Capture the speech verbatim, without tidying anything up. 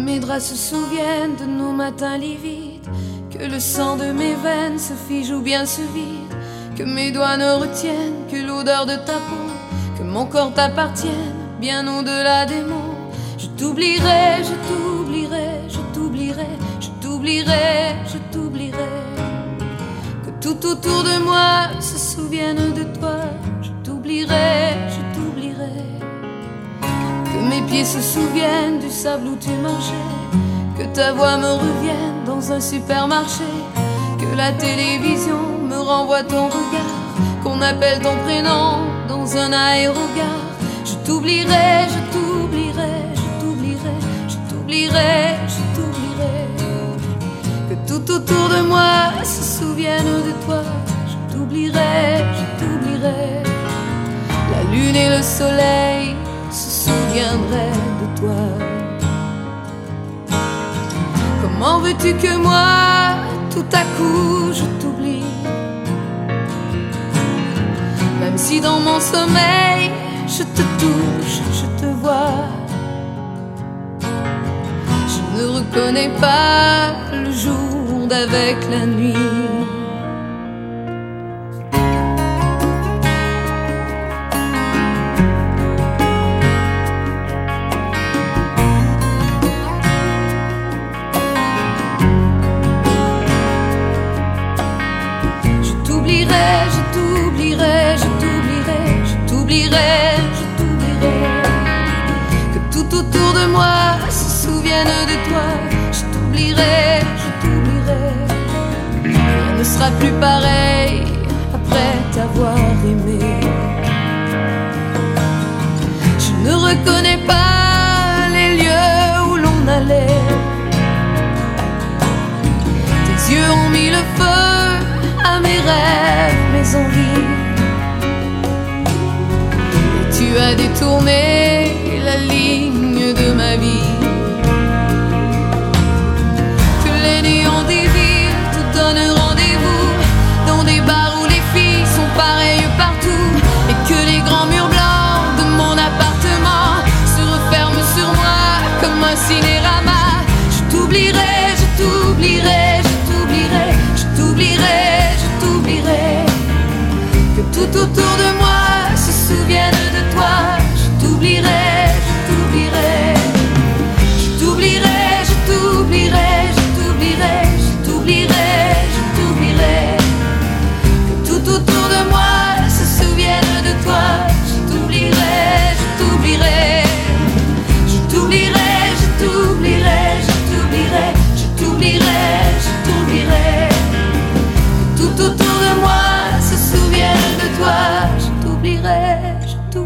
mes draps se souviennent de nos matins livides, que le sang de mes veines se fige ou bien se vide, que mes doigts ne retiennent que l'odeur de ta peau, que mon corps t'appartienne bien au-delà des mots. Je t'oublierai, je t'oublierai, je t'oublierai, je t'oublierai, je t'oublierai. Que tout autour de moi se souvienne de toi. Je t'oublierai, je t'oublierai. Que mes pieds se souviennent du sable où tu marchais, que ta voix me revienne dans un supermarché, que la télévision me renvoie ton regard, qu'on appelle ton prénom dans un aérogare. Je t'oublierai, je t'oublierai, je t'oublierai, je t'oublierai, je t'oublierai. Que tout autour de moi se souvienne de toi. Je t'oublierai, je t'oublierai. La lune et le soleil se souviendraient de toi. Comment veux-tu que moi, tout à coup, je t'oublie? Même si dans mon sommeil, je te touche, je te vois, je ne reconnais pas le jour d'avec la nuit. Je t'oublierai, je t'oublierai, je t'oublierai, je t'oublierai, je t'oublierai. Que tout autour de moi se souvienne de toi. Je t'oublierai, je t'oublierai. Rien ne sera plus pareil après t'avoir aimé. Je ne reconnais pas les lieux où l'on allait. Tes yeux ont mis le feu à mes rêves, mes envies. Et tu as détourné la ligne de ma vie. Que les néons des villes te donnent rendez-vous dans des bars où les filles sont pareilles partout, et que les grands murs blancs de mon appartement se referment sur moi comme un cinérama. Je t'oublierai, je t'oublierai, je t'oublierai, je t'oublierai, je t'oublierai. Que tout autour de moi se souvienne de toi. Je t'oublierai, je t'oublierai. Je t'oublierai, je t'oublierai, je t'oublierai, je t'oublierai, je t'oublierai. Que tout autour de moi se souvienne de toi. Je t'oublierai, je t'oublierai. Je t'oublierai, je t'oublierai, je t'oublierai, je t'oublierai, je t'oublierai. Que tout autour de moi se souvienne de toi. Je t'oublierai, je t'oublierai.